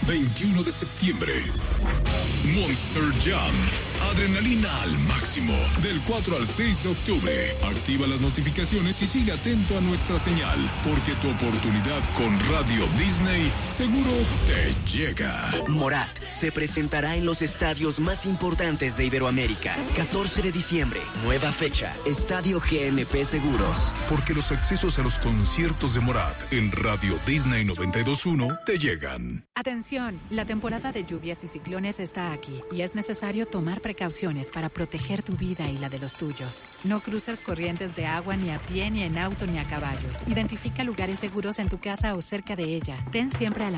21 de septiembre. Monster Jam. Adrenalina al máximo. Del 4 al 6 de octubre. Activa las notificaciones y sigue atento a nuestra señal, porque tu oportunidad con Radio Disney seguro te llega. Morat se presentará en los estadios más importantes de Iberoamérica. 14 de diciembre, nueva fecha, Estadio GNP Seguros. Porque los accesos a los conciertos de Morat en Radio Disney 92.1 te llegan. Atención, la temporada de lluvias y ciclones está aquí y es necesario tomar precauciones para proteger tu vida y la de los tuyos. No cruces corrientes de agua ni a pie, ni en auto, ni a caballo. Identifica lugares seguros en tu casa o cerca de ella. Ten siempre a la